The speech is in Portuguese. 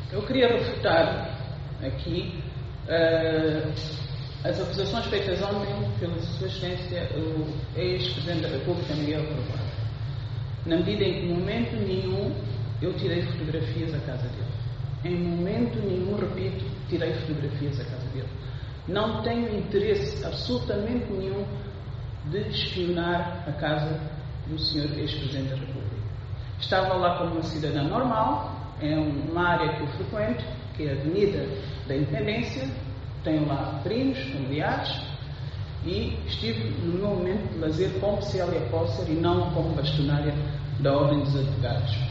Eu queria refutar aqui as acusações feitas ontem pela Sua Excelência, o ex-Presidente da República, Miguel Carvalho, na medida em que, em momento nenhum, eu tirei fotografias à casa dele. Em momento nenhum, repito, tirei fotografias à casa dele. Não tenho interesse absolutamente nenhum de espionar a casa do Sr. ex-Presidente da República. Estava lá como uma cidadã normal, é uma área que eu frequento, que é a Avenida da Independência, tenho lá primos, familiares, e estive no meu momento de lazer como Célia Pócer e não como bastonária da Ordem dos Advogados.